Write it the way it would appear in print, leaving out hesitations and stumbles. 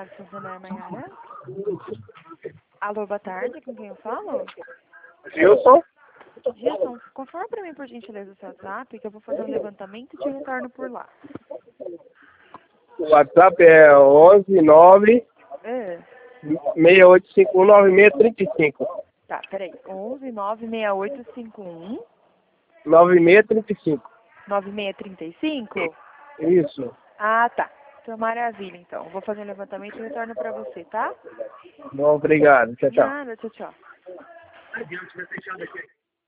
Obrigada, Santander Maiara. Alô, boa tarde, com quem eu falo? Gilson? Gilson, confirma pra mim, por gentileza, o seu WhatsApp, que eu vou fazer um levantamento e te retorno por lá. O WhatsApp é 11 É. 6851 9635. Tá, peraí. 11 96851 9635. 9635? Isso. Ah, tá. Então, maravilha, então. Vou fazer um levantamento e retorno pra você, tá? Bom, obrigado. Tchau, tchau. Nada, tchau, tchau.